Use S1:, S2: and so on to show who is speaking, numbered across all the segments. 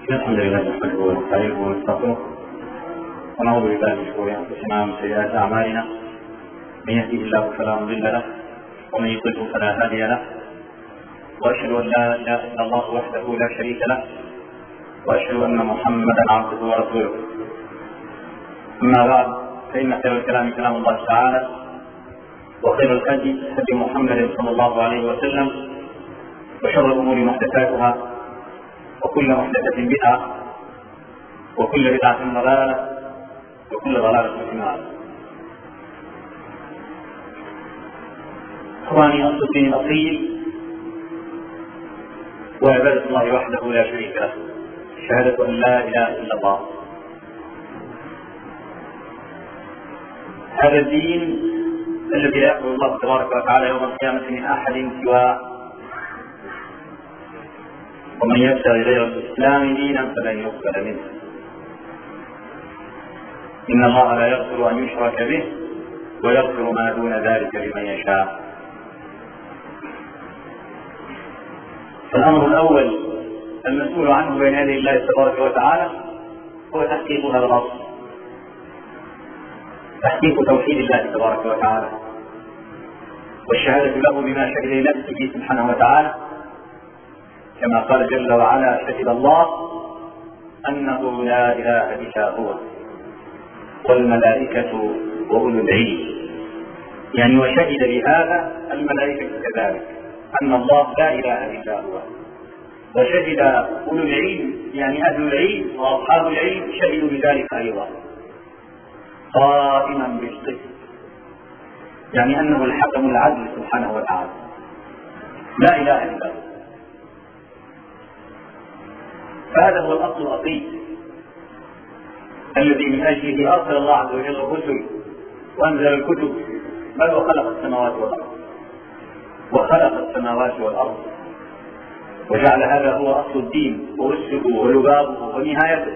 S1: الحمد لله نحمده ونستعينه ونستغفره ونعوذ بالله من شرور انفسنا ومن سيئات اعمالنا. من يهده الله فلا مضل له ومن يضلل فلا هادي له، واشهد ان لا اله الا الله وحده لا شريك له، واشهد ان محمدا عبده ورسوله. اما بعد، فان خير الكلام كلام الله تعالى، وخير الهدي هدي محمد صلى الله عليه وسلم، وشر الامور محدثاتها، وكل محدثة بدعة، وكل بدعة ضلالة، وكل ضلالة في النار. إخواني، أصل الدين الأصيل وعبادة الله وحده لا شريك له، شهادة أن لا إله إلا الله. هذا الدين الذي لا يقبل الله تبارك وتعالى يوم القيامة من أحد سواه، ومن يبتغي غير الإسلام دينا فلن يقبل منه. إن الله لا يغفر أن يشرك به ويغفر ما دون ذلك لمن يشاء. فالأمر الأول المسؤول عنه بين يدي الله تبارك وتعالى هو تحقيق هذا الأصل، تحقيق توحيد الله تبارك وتعالى، والشهادة له بما شهد لنفسه سبحانه وتعالى، كما قال جل وعلا: شهد الله أنه لا إله إلا هو والملائكة وأولو العلم. يعني وشهد بهذا الملائكة كذلك أن الله لا إله إلا هو، وشهد أولو العلم يعني أهل العلم وأصحاب العلم شهدوا بذلك أيضا، قائما بالقسط، يعني أنه الحكم العدل سبحانه وتعالى، لا إله إلا هو. فهذا هو الأصل الأصيل الذي من أجله أرسل الله عز وجل الرسل وأنزل الكتب، بل وخلق السماوات والأرض، وجعل هذا هو أصل الدين وأسه ولبابه ونهايته.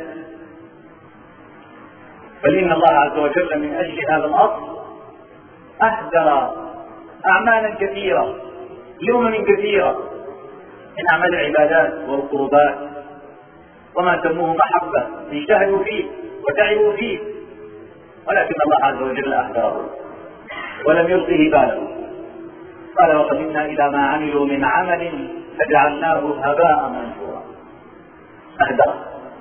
S1: بل إن الله عز وجل من أجل هذا الأصل أهدر أعمالا كثيرة لأمم كثيرة من أعمال العبادات والقربات، وما سموه محبة اجتهدوا فيه وتعبوا فيه، ولكن الله عز وجل أهدره ولم يلقه باله. قال: وقدمنا إلى ما عملوا من عمل فجعلناه هباء منثورا. أهدره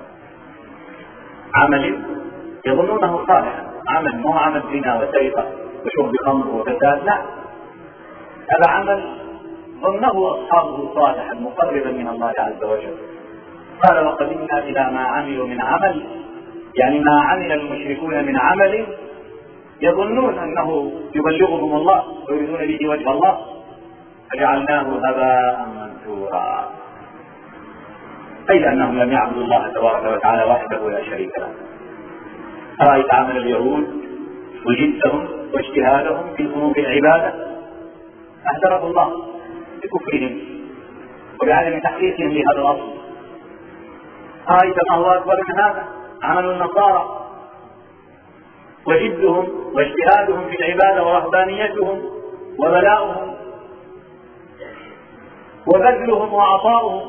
S1: عمل يظنونه صالحا، عمل مو عمل زنا وسرقة وشرب خمر وفساد، لا، هذا عمل ظنه أصحابه صالحا مقربا من الله عز وجل. قال: وقدمنا إلى ما عملوا من عمل، يعني ما عمل المشركون من عمل يظنون أنه يبلغهم الله ويريدون به وجه الله، فجعلناه هباء منثورا، أي أنهم لم يعبدوا الله تبارك وتعالى وحده لا شريك له. رأيت عمل اليهود وجدهم واجتهادهم في ذنوب العبادة، أهدره الله بكفرهم وبعدم تحقيقهم لهذا الأصل. رأيت ما هو أكبر من هذا عمل النصارى وجدهم واجتهادهم في العبادة ورهبانيتهم وبلاؤهم وبذلهم وعطاؤهم،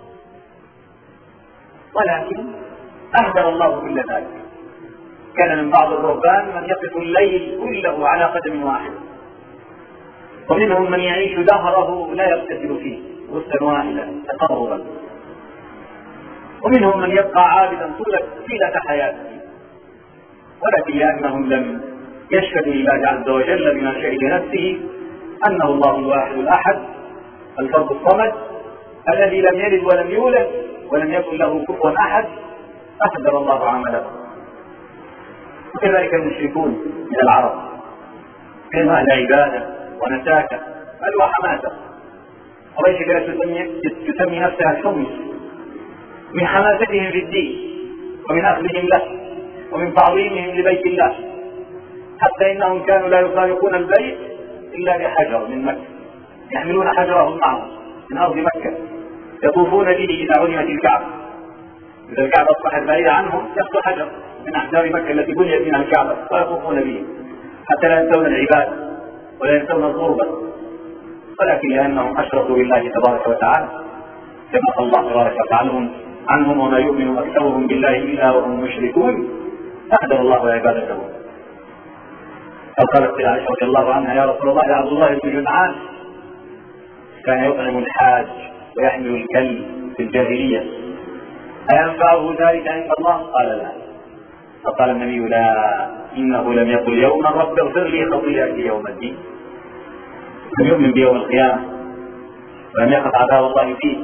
S1: ولكن أهدر الله كل ذلك. كان من بعض الرهبان من يقف الليل كله على قدم واحد، ومنهم من يعيش دهره لا يغتسل فيه غسلا واحدا تقربا، ومنهم من يبقى عابدا طيلة حياته، ولكن لأنهم لم يشهدوا لله عز وجل بما شهد نفسه أنه الله الواحد الأحد الفرد الصمد الذي لم يلد ولم يولد ولم يكن له كفوا أحد، أهدر الله عمله. وكذلك المشركون من العرب كانوا أهل عبادة ونساكة بل وحماسة. قريش كانت تسمي نفسها الحمص من حماستهم في الدين ومن أخذهم له ومن تعظيمهم لبيت الله، حتى إنهم كانوا لا يفارقون البيت إلا بحجر من مكة، يحملون حجرهم معهم من أرض مكة، يطوفون به إذا علمت الكعبة. إذا الكعبة أصبحت بعيدة عنهم يأخذوا حجر من أحجار مكة التي بنيت منها الكعبة ويطوفون به، حتى لا ينسون العبادة ولا ينسون القربة. ولكن لأنهم أشركوا بالله تبارك وتعالى كما قال الله تبارك وتعالى: عنهم وما يؤمن أكثرهم بالله إلا وهم مشركون أهدر الله عبادته. فقالت عائشة رضي الله عنها: يا رسول الله، يا عبد الله بن جدعان كان يطعم الحاج ويحمل الكلب في الجاهلية، أينفعه ذلك عند الله؟ قال: لا. فقال النبي: لا، إنه لم يقل يوما رب اغفر لي خطيئتي يوم الدين. لم يؤمن بيوم القيامة ولم يخف عذاب الله فيه،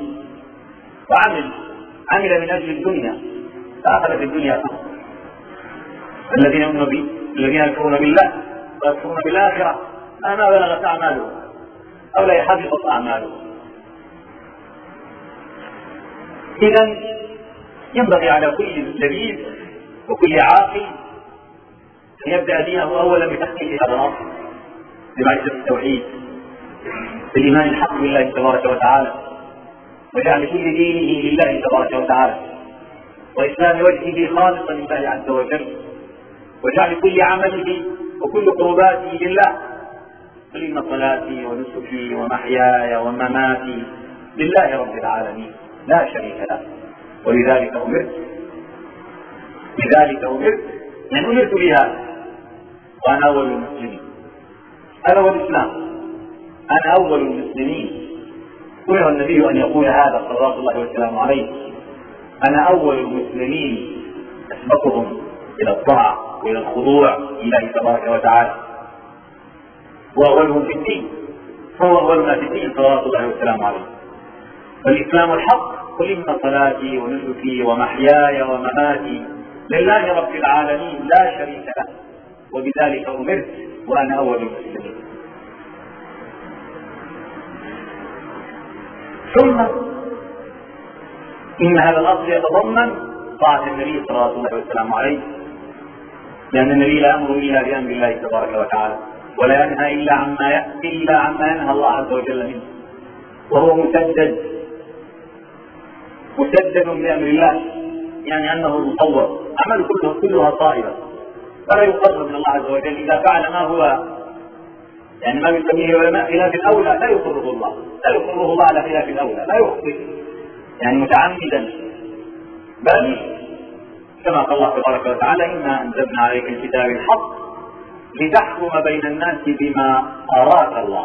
S1: وعمل من أجل الدنيا فأخذ في الدنيا فقط. الذين يكفرون بالله ويكفرون بالآخرة ما بلغت أعمالهم أو لا يحبطت أعمالهم. إذن ينبغي على كل لبيب وكل عاقل أن يبدأ دينه أولا بتحقيق هذا الأصل، بمعرفة التوحيد، بالإيمان الحق بالله تبارك وتعالى، وجعل كل دينه لله تبارك وتعالى، وإسلام وجهه خالصا لله عز وجل، وجعل كل عمله وكل قرباته لله. قل إن صلاتي ونسكي ومحياي ومماتي لله رب العالمين لا شريك له، ولذلك أمرت يعني أمرت بها وأنا أول المسلمين. هذا هو الإسلام، أنا أول المسلمين. أمر النبي أن يقول هذا صلوات الله وسلامه عليه: أنا أول المسلمين، أسبقهم إلى الطاعة وإلى الخضوع لله تبارك وتعالى، وأولهم في الدين، هو أولنا في الدين صلوات الله وسلامه عليه. فالإسلام الحق: قل إن صلاتي ونسكي ومحياي ومماتي لله رب العالمين لا شريك له، وبذلك أمرت وأنا أول المسلمين. ثم إن هذا الأصل يتضمن طاعة النبي صلى الله عليه وسلم عليه، لأن النبي لا يأمر إلا بأمر الله تبارك وتعالى، ولا ينهى إلا عما ينهى الله عز وجل منه، وهو مسدد بأمر الله، يعني أنه مصور، عمل كلها طائبة، فلا يقرب من الله عز وجل إذا فعل ما هو يعني ما يسميه العلماء خلاف الأولى، لا يقره الله على خلاف الأولى، لا يخطئ يعني متعمدا، بل كما قال الله تبارك وتعالى: إنا أنزلنا عليك الكتاب الحق لتحكم بين الناس بما أراك الله.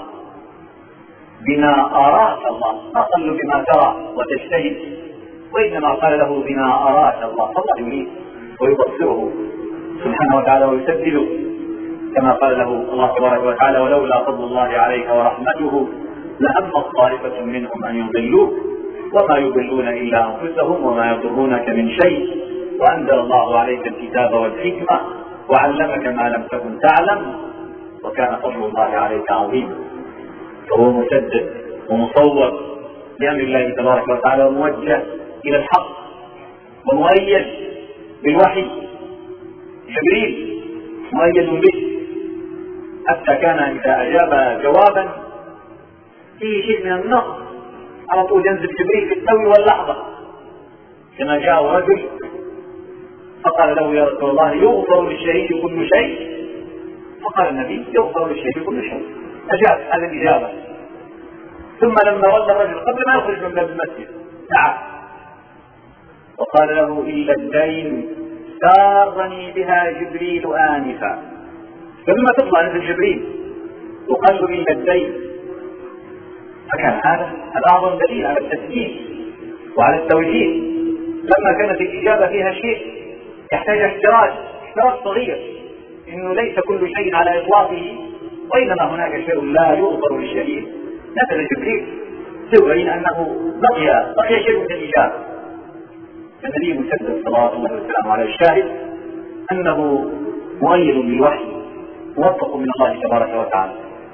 S1: ما قال بما ترى وتجتهد، وإنما قال له بما أراك الله، فالله يريد ويبصره سبحانه وتعالى ويسدده، كما قال له الله تبارك وتعالى: ولولا فضل الله عليك ورحمته لهم طائفة منهم أن يضلوك وما يضلون إلا أنفسهم وما يضرونك من شيء وأنزل الله عليك الكتاب والحكمة وعلمك ما لم تكن تعلم وكان فضل الله عليك عظيما. فهو مسدد ومصور بأمر الله تبارك وتعالى، وموجه إلى الحق، ومؤيد بالوحي. جبريل مؤيد به، حتى كان إذا أجاب جوابا فيه شيء من النقص على طول ينزل جبريل في التو واللحظة، كما جاء رجل فقال له: يا رسول الله، يغفر للشهيد كل شيء؟ فقال النبي: يغفر للشهيد كل شيء. أجاب هذه الإجابة. ثم لما ولى الرجل قبل ما يخرج من باب المسجد دعا وقال له: إلا الدين سارني بها جبريل آنفا. فلما تطلع نزل جبريل وقال له: إلا الدين. فكان هذا أعظم دليل على التسليم وعلى التوجيه، لما كانت الإجابة فيها شيء يحتاج احتراز صغير، إنه ليس كل شيء على إطلاقه، وإنما هناك شيء لا يغفر للشهيد. نزل جبريل يبين أنه بقي شيء من الإجابة. النبي مسدد صلوات الله وسلامه عليه، الشاهد أنه مؤيد بالوحي موفق من الله تبارك وتعالى.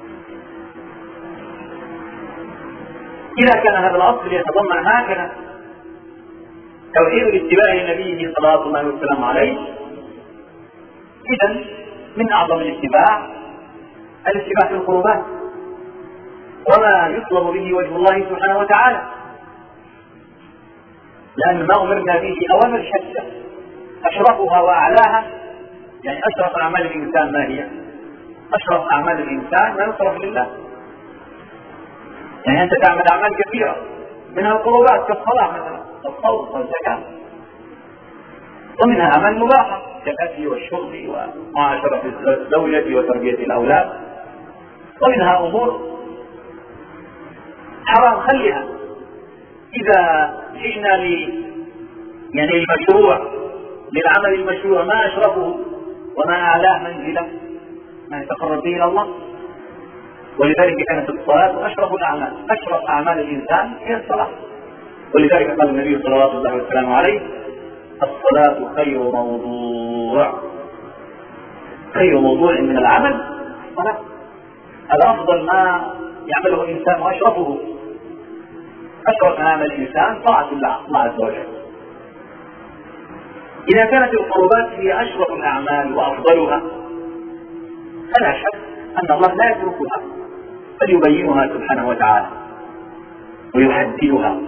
S1: إذا كان هذا الأصل يتضمن هكذا توحيد الاتباع لنبيه صلوات الله وسلامه عليه، إذن من أعظم الاتباع في القربات وما يطلب به وجه الله سبحانه وتعالى، لأن ما أمرنا به أوامر شتى، أشرفها وأعلاها. يعني أشرف أعمال الإنسان ما هي؟ أشرف أعمال الإنسان ما يصرف لله. يعني أنت تعمل أعمال كثيرة منها القربات كالصلاة مثلا، الصوم والزكاة، ومنها أعمال مباحة كالأكل والشرب ومعاشرة الزوجة وتربية الأولاد، ومنها أمور حرام خليها. إذا جئنا المشروع للعمل المشروع ما أشرفه وما أعلاه منزلة ما يتقرب به إلى الله، ولذلك كانت الصلاة أشرف الأعمال، أشرف أعمال الإنسان هي الصلاة. ولذلك قال النبي صلى الله عليه وسلم عليه: الصلاة خير موضوع. خير موضوع من العمل الصلاة. الأفضل ما يعمله الإنسان وأشرفه، أشرف ما يعمل الإنسان طاعة الله عز وجل. إذا كانت القربات هي أشرف الأعمال وأفضلها فلا شك أن الله لا يتركها، بل يبينها سبحانه وتعالى ويحددها.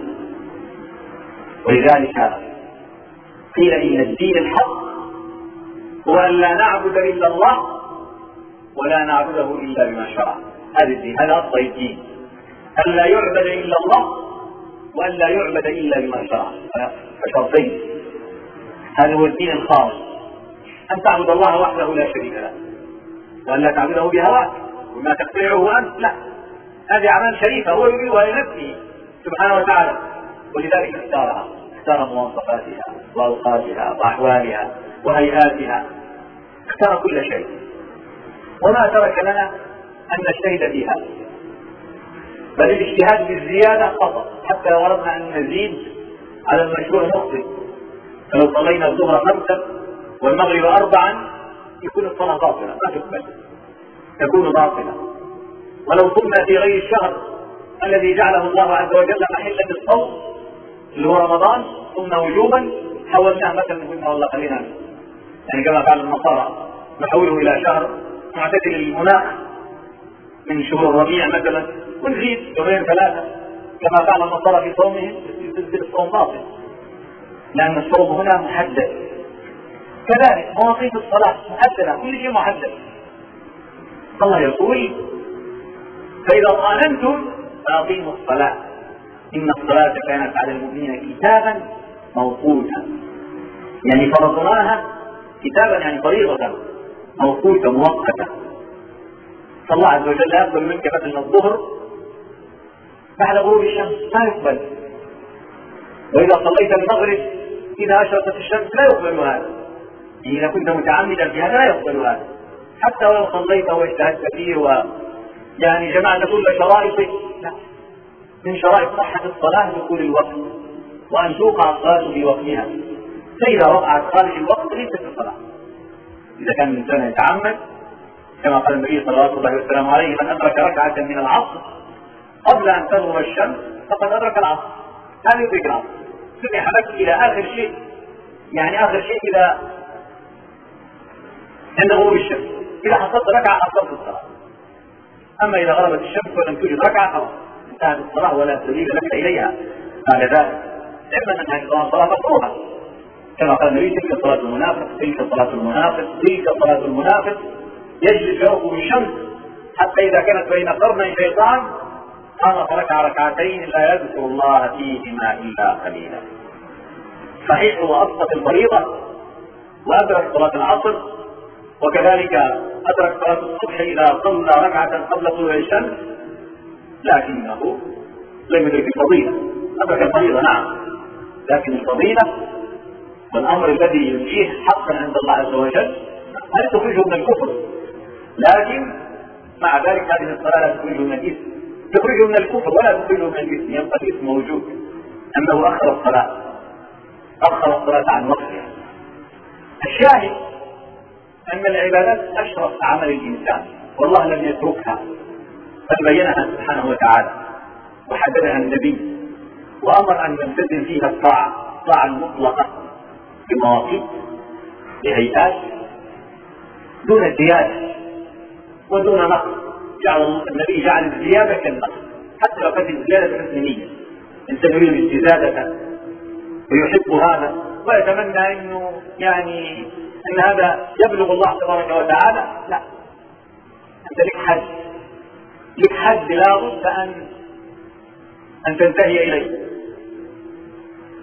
S1: ولذلك قيل إن الدين الحق هو أن لا نعبد إلا الله ولا نعبده إلا بما شرع. هذا الدين، هذا أصل الدين، أن لا يعبد إلا الله وأن لا يعبد إلا بما شرع، فشرطين. هذا هو الدين الخالص، أن تعبد الله وحده لا شريك له، وأن لا تعبده بهواك وما تخترعه أنت، لا، هذه أعمال شريفة هو يريدها لنفسه سبحانه وتعالى. ولذلك اختارها، اختار مواصفاتها وأوقاتها وأحوالها وهيئاتها، اختار كل شيء، وما ترك لنا أن نجتهد فيها، بل الاجتهاد بالزيادة خطأ. حتى لو أردنا أن نزيد على المشروع نخطئ. فلو صلينا الظهر 5 والمغرب 4 يكون الصلاة باطلة، ما تقبل، تكون باطلة. ولو صمنا في غير الشهر الذي جعله الله عز وجل محلا للصوم اللي هو رمضان، صمنا وجوبا، حولناه مثلا قلنا والله خلينا يعني كما قال النصارى نحوله إلى شهر معتدل المناخ من شهور الربيع مثلا، ونزيد يومين 3 كما قال النصارى في صومهم، يصير الصوم باطل، لأن الصوم هنا محدد. كذلك مواقيت الصلاة محددة، كل شيء محدد. الله يقول: فإذا ظننتم فأقيموا الصلاة إن الصلاة كانت على المؤمنين كتابا موقوتا. يعني فرضناها كتابا، يعني فريضة موقوتة مؤقتة. فالله عز وجل لا يقبل منك مثلا الظهر بعد غروب الشمس، لا يقبل. وإذا صليت المغرب إذا أشرقت الشمس لا يقبل هذا. يعني إذا كنت متعمدا في هذا لا يقبل هذا، حتى ولو صليت واجتهدت فيه ويعني جمعت كل شرائطه، لا. من شرائط صحة الصلاة دخول الوقت، وأن توقع الصلاة في وقتها. فإذا وقعت خارج الوقت ليست الصلاة. إذا كان الإنسان يتعمد كما قال النبي صلى الله عليه وسلم عليه: من أدرك ركعة من العصر قبل أن تغرب الشمس فقد أدرك العصر. هذا يدرك العصر، سمح لك إلى آخر شيء، يعني آخر شيء إلى عند غروب الشمس. إذا حصلت ركعة حصلت الصلاة. أما إذا غربت الشمس ولم توجد ركعة خلاص انتهت الصلاة ولا سبيل لك إليها بعد ذلك، إما أنها تكون صلاة مكروهة كما قال النبي: تلك صلاة المنافق، تلك صلاة المنافق، تلك صلاة المنافق. يجلس يرقب الشمس حتى إذا كانت بين قرني شيطان قام فركع ركعتين لا يذكر الله فيهما إلا قليلا. صحيح هو أسقط الفريضة وأدرك صلاة العصر، وكذلك أدرك صلاة الصبح إذا صلى ركعة قبل طلوع الشمس، لكنه لم يدرك الفضيلة. أدرك الفريضة نعم، لكن الفضيلة والأمر الذي ينجيه حقا عند الله عز وجل هل تخرجه من الكفر، لكن مع ذلك هذه الصلاة لا تخرجه من الإثم، تخرجه من الكفر ولا تخرجه من الإثم، يبقى الإثم موجود أنه أخر الصلاة عن وقتها. الشاهد أن العبادات أشرف عمل الإنسان، والله لم يتركها بل بينها سبحانه وتعالى وحددها النبي، وأمر أن نلتزم فيها الطاعة المطلقة بمواقيت بهيئات دون زيادة ودون نقص. النبي جعل الزيادة كالنقص، حتى لو كانت الزيادة تسليمية. الإنسان يريد الاستزادة ويحب هذا ويتمنى أنه يعني أن هذا يبلغ الله تبارك وتعالى، لا، أنت لك حد لا بد أن تنتهي إليه.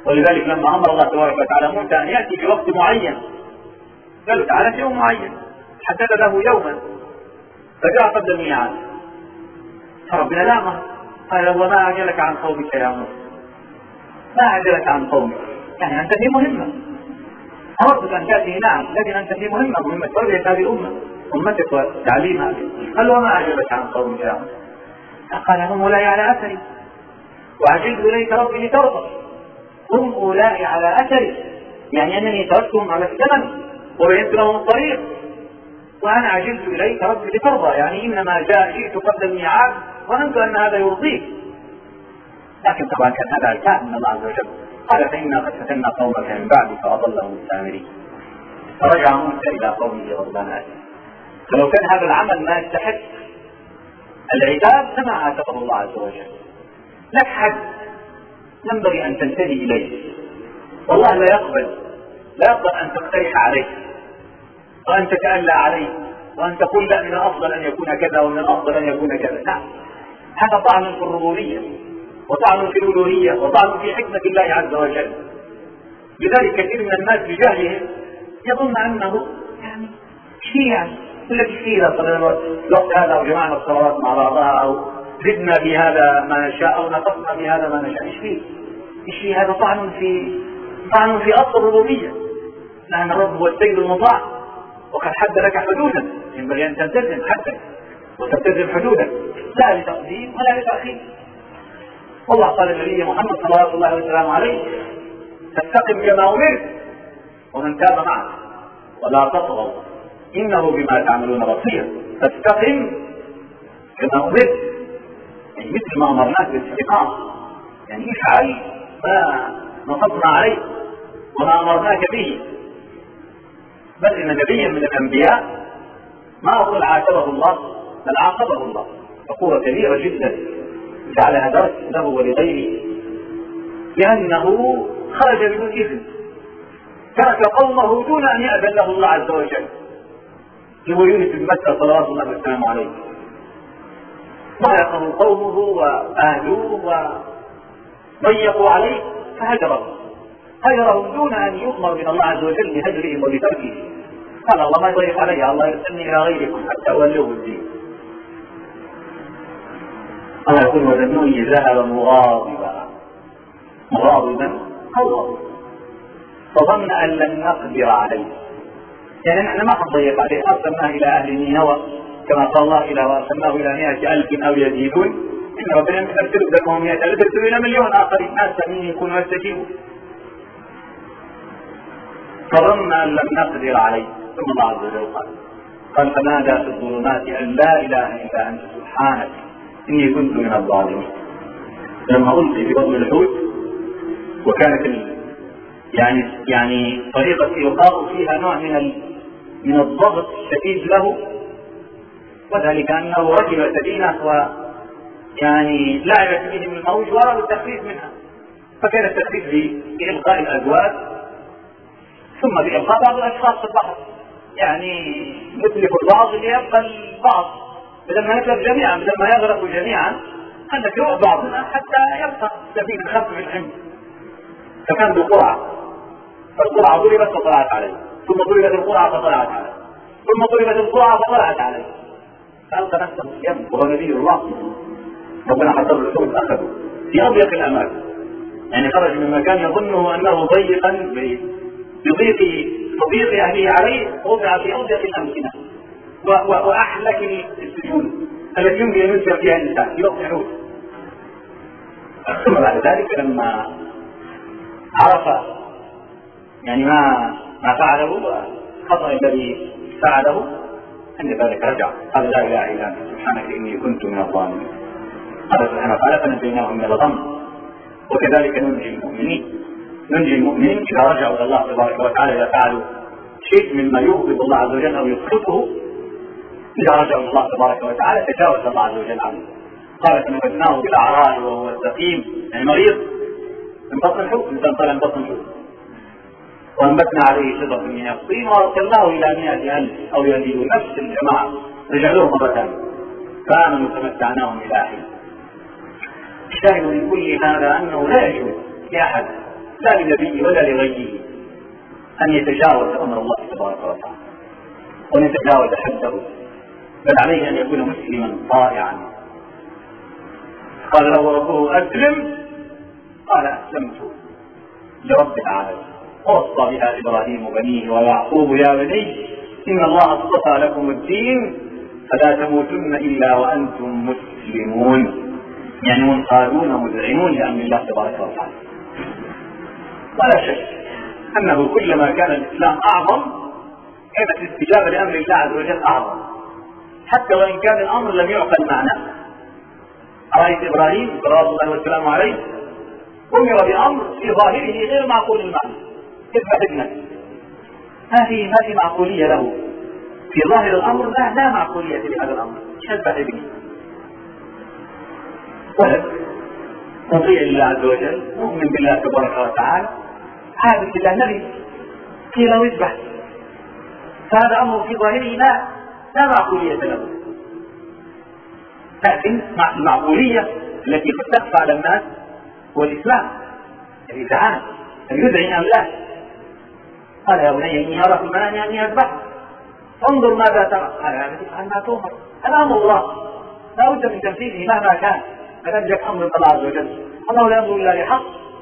S1: ولذلك لما أمر الله تبارك وتعالى موسى أن يأتي في وقت معين قال تعالى في يوم معين، حدد له يوما، فجاء قبل الميعاد، فربنا لامه قال وما أعجلك عن قومك يا موسى؟ ما أعجلك عن قومك؟ يعني أنت في مهمة، أردت أن تأتي نعم، لكن أنت في مهمة تربية هذه الأمة، أمتك وتعليمها. قال وما أعجلك عن قومك يا موسى؟ قال هم أولئك على أثري وعجلت إليك ربي لترضى. هم أولئك على أثري يعني أنني تركتهم على الزمن وبينت لهم الطريق، وأنا عجلت إليك ربي لترضى، يعني إنما جئت قبل الميعاد وظننت أن هذا يرضيك. لكن طبعا كان هذا الكائن من الله عز وجل. قال فإنا قد فتنا قومك من بعدك وأضلهم السامرين. فرجع موسى إلى قومه غضبان أسفا. فلو كان هذا العمل ما يستحق العتاب لما عاتبه الله عز وجل. لك حد ينبغي أن تنتهي إليه، والله لا يقبل أن تقترح عليه وأن تتألى عليه وأن تقول لا من الأفضل أن يكون كذا ومن الأفضل أن يكون كذا. لا، هذا طعن في الربوبية وطعن في الألوهية وطعن في حكمة الله عز وجل. لذلك كثير من الناس بجهلهم يظن أنه يعني شيء، يعني الذي فيه الوقت هذا وجمعنا الصلوات مع بعضها أو زدنا في هذا ما نشاء أو نقصنا في هذا ما نشاء. إيش فيه؟ هذا طعن في أصل الربوبية، لأن الرب هو السيد المطاع وقد حد لك حدودا ينبغي أن تلتزم حدك وتلتزم حدودك، لا لتقديم ولا لتأخير. والله قال النبي محمد صلى الله عليه وسلم عليه فاستقم كما أمرت ومن تاب معك ولا تطغوا إنه بما تعملون بصير. فاستقم كما أمرت يعني مثل ما أمرناك بالاستقامة، يعني افعل ما نصبنا عليه وما أمرناك به. بل إن نبيا من الأنبياء ما أقول عاتبه الله بل عاقبه الله عقوبة كبيرة جدا جعلها درس له ولغيره، لأنه خرج بدون إذن، ترك قومه دون أن يأذن له الله عز وجل. هو يونس بن متى صلوات الله وسلامه عليه ضايقه قومه وآذوه وضيقوا عليه هجرهم دون أن يؤمر من الله عز وجل بهجرهم وبتركه. قال الله ما يضيق علي، الله يرسلني إلى غيركم حتى أولوه الدين. الله يقول وذنوني ذهب مغاضبا خوضا فظن أن لن نقدر عليه، يعني نحن ما حنضيق عليه، أرسلناه إلى أهل نينوى كما قال الله إلى وأرسلناه إلى 100,000 أو يزيدون إن ربنا يرسل لكم 100,000 ترسل إلى مليون آخرين ناس من يكونوا يستجيبوا. فظن أن لم نقدر عليه ثم الله عز وجل قال فنادى في الظلمات أن لا إله إلا أنت سبحانك إني كنت من الظالمين. لما قلت في بطن الحوت وكانت يعني طريقة إلقاء فيها نوع من الضغط الشديد له، وذلك أنه ركب سفينة ويعني لعبت به من الموج وأراد التخفيف منها، فكان التخفيف بإلقاء الأزواج ثم بإلقاء بعض الأشخاص في البحر، يعني يتلف البعض ليبقى البعض بدل ما يتلف جميعا، بدل ما يغرقوا جميعا أنك يروح بعضنا حتى يبقى السفينة خف الحمل. فكان بالقرعة، فالقرعة ضربت فطلعت عليه، ثم ضربت القرعة فطلعت عليه، ثم ضربت القرعة فطلعت عليه، فألقى نفسه في اليم وهو نبي الله. ربنا حضر الحوت أخذه في أضيق الأماكن، يعني خرج من مكان يظنه أنه ضيقا بضيق أهله عليه، وضع في أضيق الأمكنة وأحلك السجون التي يمكن أن يسير فيها الإنسان في وقت حوت. ثم بعد ذلك لما عرف يعني ما فعله والخطأ الذي فعله عند ذلك رجع قال لا إله إلا أنت سبحانك إني كنت من الظالمين. قال سبحانه وتعالى فنجيناهم من الغم وكذلك ننجي المؤمنين إذا رجعوا إلى الله تبارك وتعالى، إذا فعلوا شيء مما يغضب الله عز وجل أو يسخطه، إذا رجعوا إلى الله تبارك وتعالى تجاوز الله عز وجل عنه. قال فنبذناه بالعراء وهو السقيم، يعني مريض من بطن الحوت، إنسان طلع من بطن الحوت، وانبتنا عليه شجرة من يقطين وارسلناه إلى 100,000 أو يزيدون، نفس الجماعة رجع لهم مرة ثانية فآمنوا فمتعناهم إلى حين. الشاهد من كل هذا أنه لا يجوز لأحد لا لنبيه ولا لغيره أن يتجاوز أمر الله تبارك وتعالى وأن يتجاوز حده، بل عليه أن يكون مسلما طائعا. قال له ربه أسلم، قال أسلمت لرب العالمين. ووصى بها إبراهيم بنيه ويعقوب يا بني إن الله اصطفى لكم الدين فلا تموتن إلا وأنتم مسلمون، يعني منقادون مذعنون لأمر الله تبارك وتعالى. ولا شك أنه كلما كان الإسلام أعظم كانت الاستجابة لأمر الله عز وجل أعظم، حتى وإن كان الأمر لم يعقل معناه. رأيت إبراهيم صلوات الله والسلام عليه أمر بأمر في ظاهره غير معقول المعنى، اذبح ابنك، ما في معقولية له في ظاهر الأمر، لا معقولية لهذا الأمر، اذبح ابني. ولد مطيع لله عز وجل مؤمن بالله تبارك وتعالى عابد بالله نبي، قيل له اذبح، فهذا أمر في ظاهره لا معقولية له. لكن المعقولية التي قد تخفى على الناس هو الإسلام الذي دعانا أن يدعي أملاك. قال يا بني إني أرى في المنام أني أذبحك انظر ماذا ترى، قال يا بني افعل ما تؤمر، هذا أمر الله لا بد من تنفيذه مهما كان، فلم يكن أمر الله عز وجل، الله لا يأمر إلا لحق.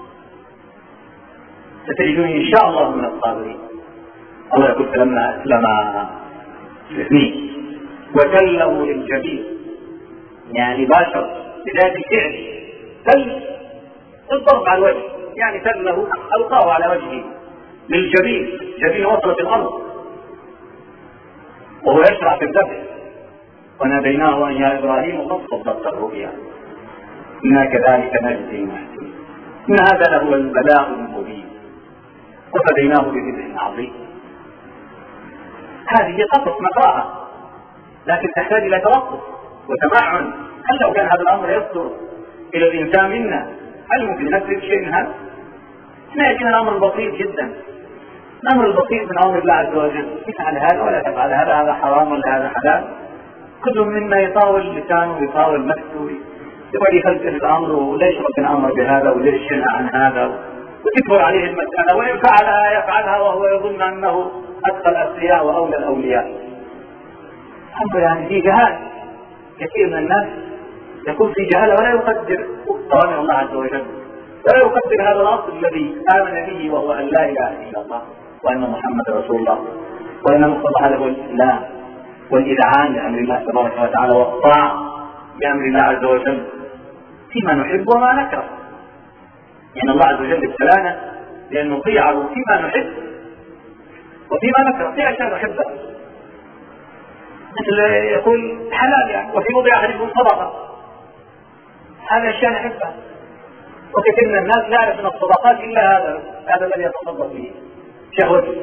S1: ستجدني إن شاء الله من الصابرين. الله يقول فلما أسلم الاثنين وسلموا للجبين، يعني باشر بداية الفعل سل الضرب على الوجه، يعني سله ألقاه على وجهه للجبين، جبين وصلت الأرض وهو يشرع في الذبح. وناديناه أن يا إبراهيم قد صدقت الرؤيا إنا كذلك نجزي المحسنين إن هذا لهو البلاء المبين وفديناه بذبح عظيم. هذه قصص نقراها لكن تحتاج إلى توقف وتمعن. هل لو كان هذا الأمر يصدر إلى الإنسان منا هل ممكن نفذ شيء من هذا؟ ما يكون الأمر بسيط جدا، الأمر البسيط من أمر الله عز وجل، افعل هذا ولا تفعل هذا، هذا حرام ولا هذا حلال. كل منا يطاول لسانه ويطاول نفسه يبغى يفلسف الأمر وليش ربنا أمر بهذا وليش ينهى عن هذا، وتكبر عليه المسألة، وإن فعلها يفعلها وهو يظن أنه أتقى الأتقياء وأولى الأولياء. أمر يعني في جهال، كثير من الناس يكون في جهالة ولا يقدر قوانين الله عز وجل، ولا يقدر هذا الأصل الذي آمن به وهو أن لا إله إلا الله وأن محمد رسول الله وأن مقتضى هذا هو الإسلام والإذعان لأمر الله تبارك وتعالى والطاعة بأمر الله عز وجل فيما نحب وما نكره. يعني الله عز وجل ابتلانا لأن نطيعه فيما نحب وفيما نكره، في أشياء نحبها مثل يقول حلال يعني وفي وضع أحدكم صدقة، هذا أشياء نحبها. وكثير من الناس لا يعرف من الصدقات إلا هذا الذي يتصدق به شهوته،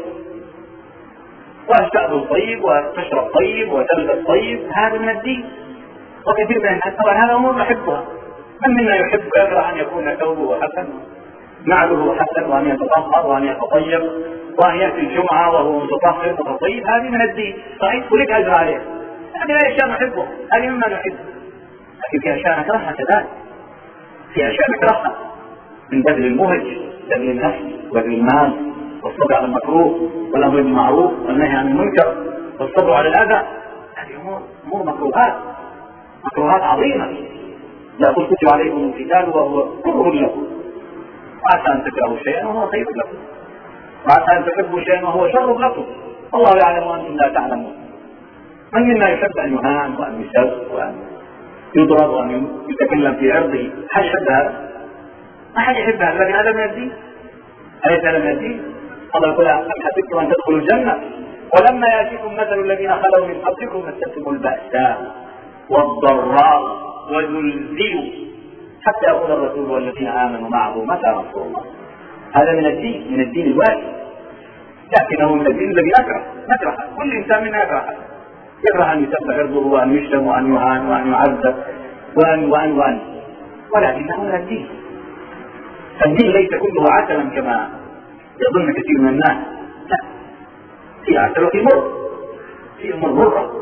S1: وتأكل طيب وتشرب طيب وتلبس طيب، هذا من الدين. وكثير من الناس طبعا هذا أمور نحبها، من منا يحب يكره أن يكون ثوبه حسن نعله حسن وأن يتطهر وأن يتطيب وأن يأتي الجمعة وهو متطهر وتطيب، هذه من الدين صحيح ولك أجر عليه. هذه أشياء نحبها، هذه مما نحب، لكن في أشياء نكرهها كذلك، في أشياء نكرهها من بذل المهج، بذل النفس، بذل المال، والصبر على المكروه والأمر بالمعروف والنهي عن المنكر والصبر على الأذى. هذه أمور مكروهات عظيمة. لا قل كتب عليكم القتال وهو كره لكم وعسى أن تكرهوا شيئا وهو خير لكم وعسى أن تحبوا شيئا وهو شر لكم والله يعلم وأنتم لا تعلمون. من منا يحب أن يهان وأن يسب وأن يضرب وأن يتكلم في عرضه؟ هل يحب هذا؟ ما حد يحب هذا، لكن هذا من الدين. أليس هذا من الدين؟ الله يقول أم حسبتم أن تدخلوا الجنة ولما يأتيكم مثل الذين خلوا من قبلكم مستهم البأساء والضراء وزلزلوا حتى يقول الرسول والذين آمنوا معه متى نصر الله. هذا من الدين، من الدين الواجب، لكنه من الدين الذي نكره. كل إنسان منا يكره أن يسب عرضه وأن يشتم وأن يهان وأن يعذب وأن ولكنه من الدين. فالدين ليس كله عسلا كما يظن كثير من الناس، لا، في عسل وفي مر، في أمور مرة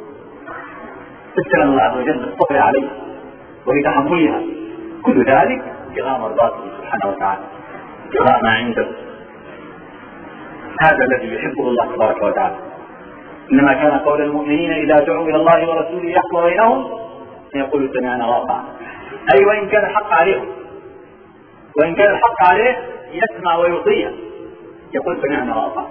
S1: تسلم الله عز وجل بالصبر عليه ولتحملها، كل ذلك ابتغاء مرضاته سبحانه وتعالى. ابتغاء ما عنده. هذا الذي يحبه الله تبارك وتعالى. إنما كان قول المؤمنين إذا دعوا إلى الله ورسوله يحكم بينهم يقولوا سمعنا وأطعنا. أي وإن كان الحق عليهم، وإن كان الحق عليه يسمع ويطيع، يقول سمعنا وأطعنا.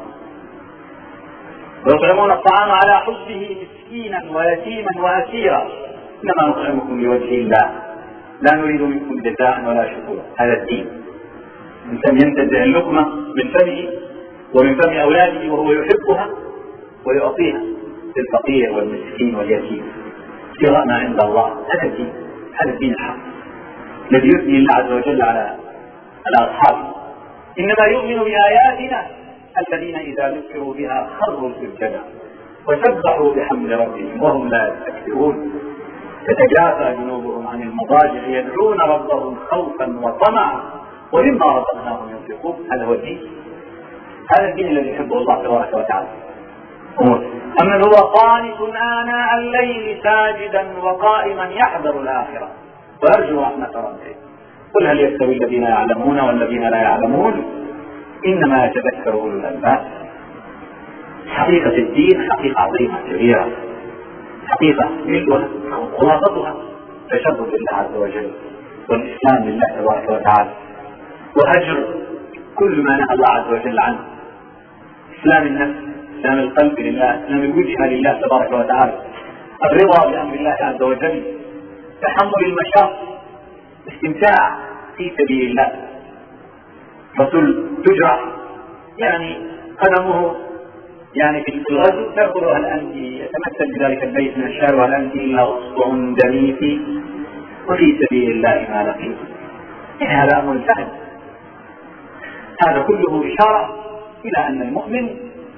S1: ويطعمون الطعام على حبه مسكينا ويتيما وأسيرا إنما نطعمكم لوجه الله لا نريد منكم جزاء ولا شكورا. هذا الدين. الإنسان ينتزع اللقمة من فمه ومن فم أولاده وهو يحبها ويعطيها للفقير والمسكين واليتيم ابتغاء ما عند الله. هذا الدين، هذا الدين الحق الذي يثني الله عز وجل على أصحابه. إنما يؤمن بآياتنا الذين إذا ذكروا بها خروا سجدا وسبحوا بحمد ربهم وهم لا يستكبرون تتجافى جنوبهم عن المضاجع يدعون ربهم خوفا وطمعا ومما رزقناهم ينفقون. هذا هو الدين، هذا الدين الذي يحبه الله تبارك وتعالى. أمن هو قانت آناء الليل ساجدا وقائما يحذر الآخرة ويرجو رحمة ربه قل هل يستوي الذين يعلمون والذين لا يعلمون إنما يتذكر أولو الألباب. حقيقة الدين حقيقة عظيمة كبيرة، حقيقة ملؤها خلاصتها تشبه بالله عز وجل والإسلام لله تبارك وتعالى وهجر كل ما نهى الله عز وجل عنه. إسلام النفس، إسلام القلب لله، إسلام الوجهة لله تبارك وتعالى، الرضا بأمر الله عز وجل، تحمل المشاق، استمتاع في سبيل الله. رسول تجرح يعني قدمه يعني في الغزو تأكل هل أنت يتمثل بذلك البيت من الشعر وهل أنت إلا أصبع دميتي وفي سبيل الله ما لقيت. يعني هذا أمر سهل. هذا كله إشارة إلى أن المؤمن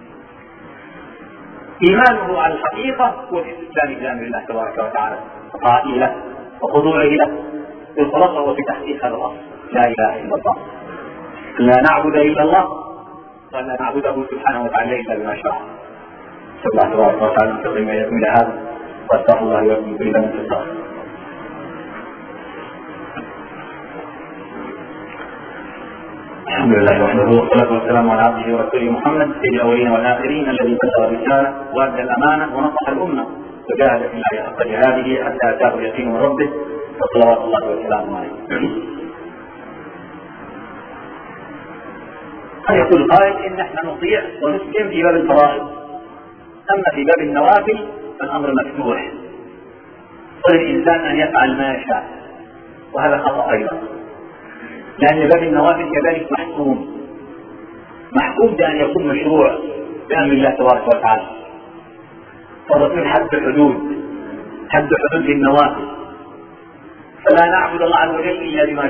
S1: إيمانه على الحقيقة هو في استسلام بأمر الله تبارك وتعالى وطاعته له وخضوعه له بالخلاصة وفي تحقيق هذا الأصل لا إله إلا الله، لا نعبد إلا الله ولا نعبده سبحانه وتعالى إلا بما شاء. صلى الله تبارك وتعالى نستقيم إليكم إلى هذا واستغفر الله لكم كل من تستغفر. الحمد لله وحده والصلاة والسلام على عبده ورسوله محمد سيد الأولين والآخرين الذي بلغ الرسالة وأدى الأمانة ونصح الأمة وجاهد في الله حق جهاده حتى أتاه اليقين من ربه وصلوات الله وسلامه عليه. قد يقول قائل إن احنا نطيع ونسلم في باب الفرائض، أما في باب النوافل فالأمر مفتوح وللإنسان أن يفعل ما يشاء، وهذا خطأ أيضا، لأن باب النوافل كذلك محكوم بأن يكون مشروع بأمر الله تبارك وتعالى. فالرسول حد حدود للنوافل، فلا نعبد الله عز وجل إلا بما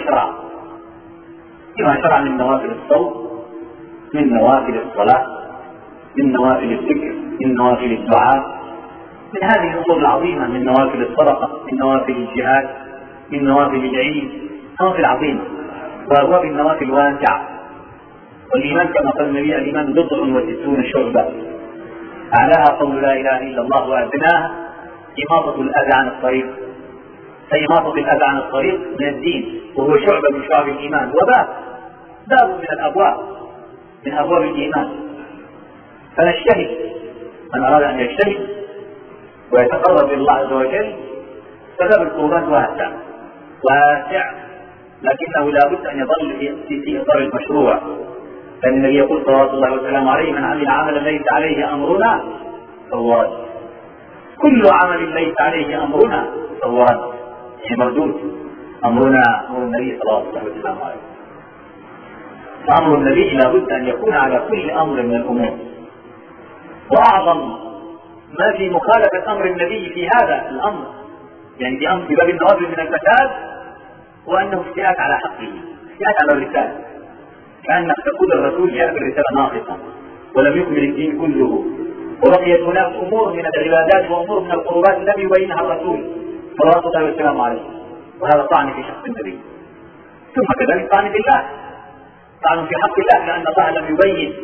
S1: شرع من نوافل الصوم، من نوافل الصلاة، من نوافل الذكر، من نوافل الدعاء، من هذه الأمور العظيمة، من نوافل الصدقة، من نوافل الجهاد، من نوافل العيد، نوافل عظيمة. وأبواب النوافل واسعة. والإيمان كما قال النبي الإيمان 69 شعبة، أعلاها قول لا إله إلا الله وأدناها إماطة الأذى عن الطريق، فإماطة الأذى عن الطريق من الدين وهو شعبة من شعب الإيمان وباب من الأبواب من أبواب الإيمان. فنجتهد، من أراد أن يجتهد ويتقرب إلى الله عز وجل فباب القربات واسع، لكنه لا بد أن يظل في إطار المشروع، لأن النبي يقول صلى الله وسلم عليه من عمل عملا ليس عليه أمرنا فهو رد. كل عمل ليس عليه أمرنا فهو رد، يعني مردود. أمرنا أمر النبي صلى الله عليه وسلم عليه، فأمر النبي لا بد أن يكون على كل أمر من الأمور. وأعظم ما في مخالفة أمر النبي في هذا الأمر، يعني في أمر في باب النوافل من الفساد، وأنه افتئات على حقه، افتئات على الرسالة، كأنك تقول الرسول جاء بالرسالة ناقصة ولم يكمل الدين كله، وبقيت هناك أمور من العبادات وأمور من القربات لم يبينها الرسول صلى الله عليه وسلم عليه، وهذا طعن في شخص النبي. ثم كذلك طعن في الله، طعن في حق الله، لأن الله لم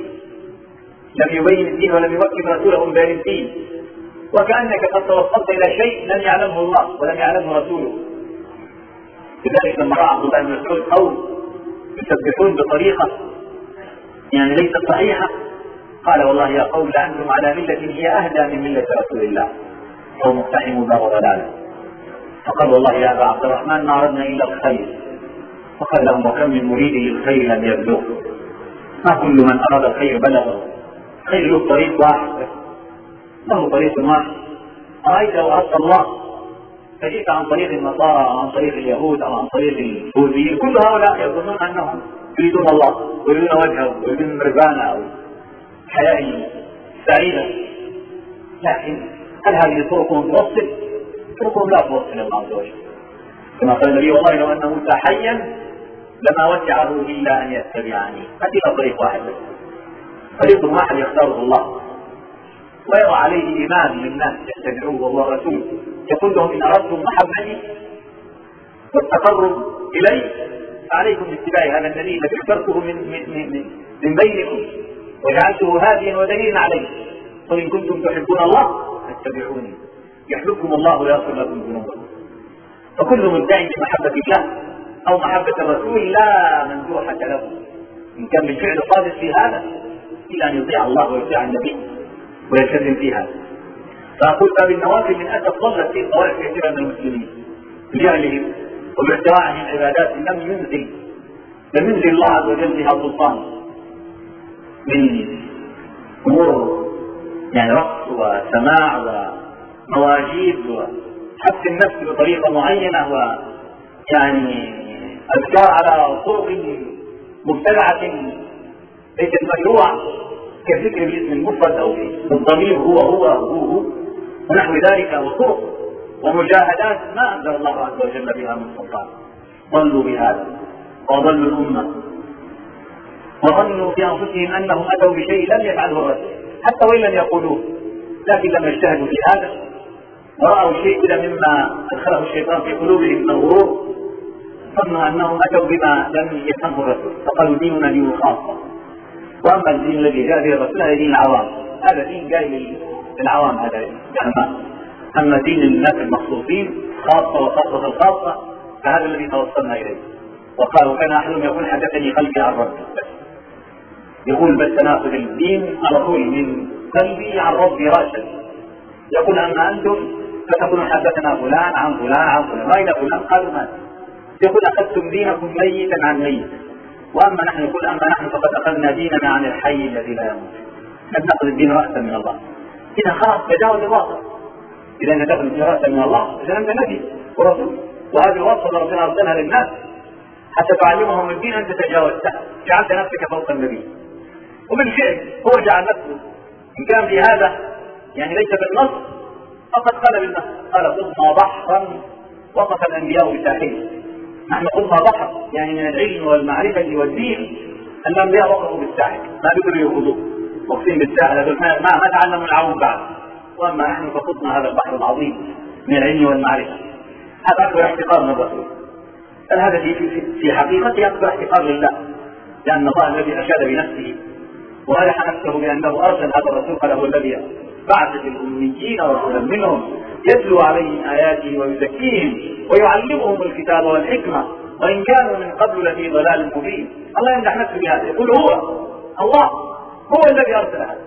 S1: يبين الدين ولم يوكل رسوله ببيان الدين، وكأنك قد توصلت إلى شيء لم يعلمه الله ولم يعلمه رسوله. لذلك لما رأى عبد الله بن مسعود قوم يسبحون بطريقة يعني ليست صحيحة. قال والله يا قوم لأنتم على ملة هي أهدى من ملة رسول الله أو مقتحموا دار ضلاله. فقال والله يا أبا عبد الرحمن ما أردنا إلا الخير. فقال لهم وكم من مريد للخير لم يبلغ. ما كل من أراد الخير بلغه. خير له طريق واحد، له طريق واحد. أرأيت لو أردت الله فجئت عن طريق النصارى أو عن طريق اليهود أو عن طريق البوذيين، كل هؤلاء يظنون أنهم يريدون الله ويريدون وجهه ويريدون رضانا أو حياة سعيدة. لكن هل هذه طرقهم توصل؟ طرقهم لا توصل الله عز وجل. كما قال النبي والله لو أن موسى حيا لما وسعه إلا أن يتبعني. هذه طريق واحد، طريق واحد يختاره الله ويرى عليه إيمان للناس يتبعوه وهو رسول. يقول لهم إن أردتم محبتي والتقرب إلي فعليكم باتباع هذا النبي الذي اخترته من بينكم وجعلته هاديا ودليلا عليه. قل إن كنتم تحبون الله فاتبعوني يحببكم الله ويغفر لكم ذنوبكم. فكل مدعي بمحبة الله أو محبة الرسول لا مندوحة له إن كان بالفعل صادق في هذا إلا أن يطيع الله ويطيع النبي ويلتزم فيها. فأقول بالنوافل من أسف ضلت في طوائف كثيرة من المسلمين بجهلهم وباعتراعهم عبادات لم ينزل الله عز وجل بها سلطان من أمور يعني رقص وسماع ومواجيد وحبس النفس بطريقة معينة ويعني أذكار على طرق مبتدعة ليست مشروعة كذكر بالاسم المفرد أو بالضمير هو ونحو ذلك وطرق ومجاهدات ما أنزل الله عز وجل بها من سلطان. ضلوا بهذا وضلوا الأمة وظنوا في أنفسهم أنهم أتوا بشيء لم يفعله الرسول حتى وإن لم يقولوه، لكن لما اجتهدوا في هذا ورأوا شيء مما أدخله الشيطان في قلوبهم من الغرور ظنوا أنهم أتوا بما لم يفهمه الرسول فقالوا ديننا دين خاصة. وأما الدين الذي جاء به الرسول هذا دين العوام، هذا دين جاي للعوام، هذا يعني أما دين الناس المخصوصين خاصة وخاصة الخاصة فهذا الذي توصلنا إليه. وقالوا كان أحدهم يقول حدثني قلبي عن ربي، يقول بس ناخذ الدين على طول من قلبي عن ربي رأسا. يقول أما أنتم فتقولون حدثنا فلان عن فلان عن فلان، وأين فلان؟ قالوا مات. يقول أخذتم دينكم ميتا عن ميت، وأما نحن يقول أما نحن فقد أخذنا ديننا عن الحي الذي لا يموت. نأخذ الدين رأسا من الله. إذا خلاص تجاوز الواقع. إذا نأخذ الدين رأسا من الله إذا أنت نبي ورسول، وهذه الوصفة ربنا أرسلها للناس حتى تعلمهم الدين أنت تجاوزتها، جعلت نفسك فوق النبي. وبالفعل هو جعل نفسه إن كان في هذا يعني ليس بالنص فقد قال بالنص، قال قلنا بحرا وقف الأنبياء بساحله. نحن قلنا بحر يعني من العلم والمعرفة والدين، الأنبياء وقفوا بالساحل ما بيقولوا يخوضوا وقفين بالساحل ما تعلموا العوم بعد، وأما نحن فقدنا هذا البحر العظيم من العلم والمعرفة. هذا أكبر احتقار من الرسول، هذا في حقيقته أكبر احتقار لله، لأن الله الذي أشاد بنفسه وألح نفسه بأنه أرسل هذا الرسول قال هو الذي بعث في الأميين رسولا منهم يتلو عليهم آياته ويزكيهم ويعلمهم الكتاب والحكمة وإن كانوا من قبل لفي ضلال مبين. الله يمدح نفسه بهذا، يقول الله هو الذي أرسل هذا.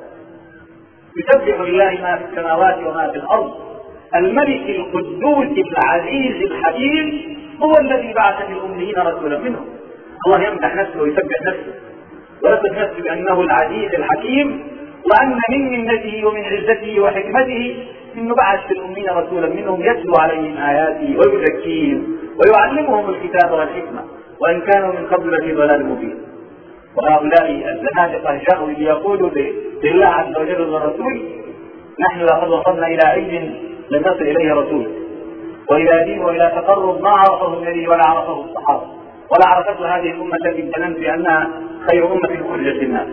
S1: يسبح لله ما في السماوات وما في الأرض الملك القدوس العزيز الحكيم هو الذي بعث في الأميين رسولا منهم. الله يمدح نفسه ويسبح نفسه ويصف نفسه بأنه العزيز الحكيم، وأن من منته ومن عزته وحكمته إنه بعث في الأمين رسولا منهم يتلو عليهم آياته ويزكيهم ويعلمهم الكتاب والحكمة وإن كانوا من قبل في ضلال مبين. وهؤلاء الزنادقة جاءوا ليقولوا لله عز وجل والرسول نحن لقد وصلنا إلى علم لم يصل إليه رسول، وإلى دين وإلى تقرب ما عرفه النبي ولا عرفه الصحابة ولا عرفته هذه الأمة التي ظننت بأنها خير أمة خرجت للناس.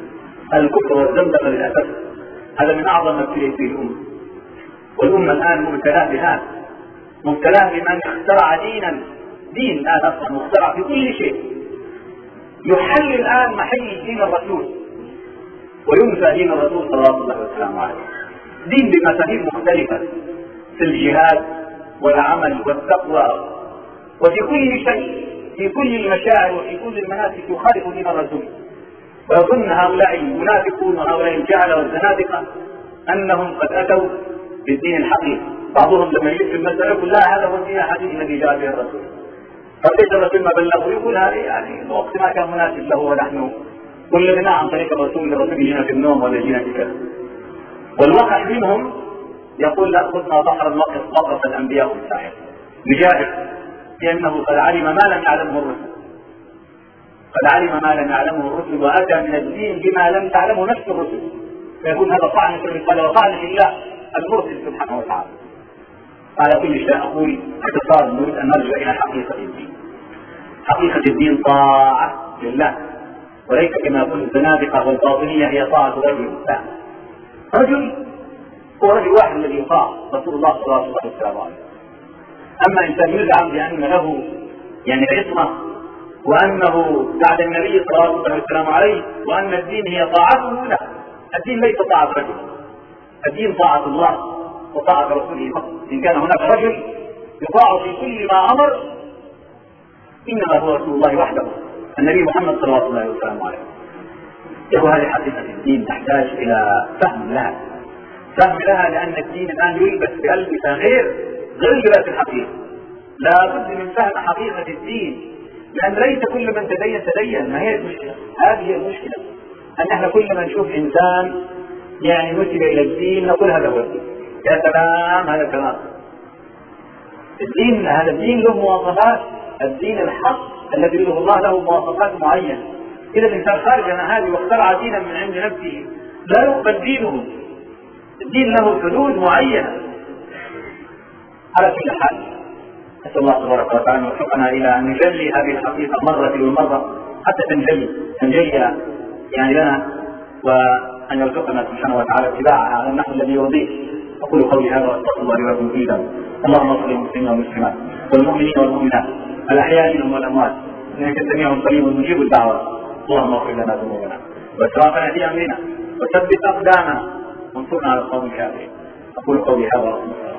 S1: الكفر والزندقة للأسف هذا من أعظم ما ابتليت به الأمة، والأمة الآن مبتلاه بهذا، مبتلاه بمن اخترع دين الآن أصلا مخترع في كل شيء، يحل الآن محل دين الرسول وينسى دين الرسول صلى الله عليه وسلم عليه. دين بمفاهيم مختلفة في الجهاد والعمل والتقوى وفي كل شيء في كل المشاعر وفي كل المناسك يخالف دين الرسول. ويظن هؤلاء المنافقون وهؤلاء الجهله والزنادقه انهم قد اتوا بالدين الحقيقي. بعضهم لما يجي في المساله يقول لا هذا هو الدين الحقيقي الذي جاء به الرسول. فليس الرسول ما بلغه، يقول هذا يعني الوقت ما كان مناسب له ونحن كلنا عن طريق الرسول يجينا في النوم ولا يجينا في كذا. والواقع منهم يقول لا خذنا بحرا وقف الانبياء والساحر. نجاهد لانه قد علم ما لم يعلمه الرسل. قد علم ما لم يعلمه الرسل واتى من الدين بما لم تعلمه نفس الرسل. فيكون هذا طعن في الرساله وطعن في الله المرسل سبحانه وتعالى. على كل شيء اقول باختصار نريد ان نرجع الى حقيقه الدين. حقيقه الدين طاعه لله، وليس كما يقول الزنادقه والباطنيه هي طاعه رجل. لا، رجل هو رجل واحد الذي يطاع رسول الله صلى الله عليه وسلم. اما انسان يزعم بان له يعني العصمه وانه بعد النبي صلى الله عليه وسلم عليه وان الدين هي طاعته، لا، الدين ليس طاعه رجل، الدين طاعه الله وطاعه رسوله فقط. ان كان هناك رجل يطاع في كل ما امر انما هو رسول الله وحده النبي محمد صلى الله عليه وسلم عليه. يقول هذه حقيقه الدين تحتاج الى فهم لها، فهم لها، لان الدين الان يلبس بألبسة غير لباس الحقيقه. لا بد من فهم حقيقه الدين، لان ليس كل من تدين. ما هي المشكله؟ هذه هي المشكله، ان احنا كل ما نشوف انسان يعني نسب الى الدين نقول هذا هو الدين. يا سلام، هذا كلام الدين. هذا الدين له مواصفات، الدين الحق الذي يريده الله له مواصفات معينه. اذا الانسان خارج عن هذه واخترع دينا من عند نفسه لا يقبل دينه. الدين له حدود معينه. على كل حال نسال الله تبارك وتعالى ان يوفقنا الى ان نجلي هذه الحقيقه مره والمره حتى تنجلي يعني لنا، وان يرزقنا سبحانه وتعالى اتباعها على النحو الذي يرضيه. اقول قولي هذا واستغفر الله لي ولكم في ذنب. اللهم صل للمسلمين والمسلمات والمؤمنين والمؤمنات الاحياء منهم والاموات انك سميع قريب مجيب الدعوه. اللهم اغفر لنا ذنوبنا واسرافنا في امرنا وثبت اقدامنا وانصرنا على القوم الكافرين. اقول قولي هذا واستغفر الله.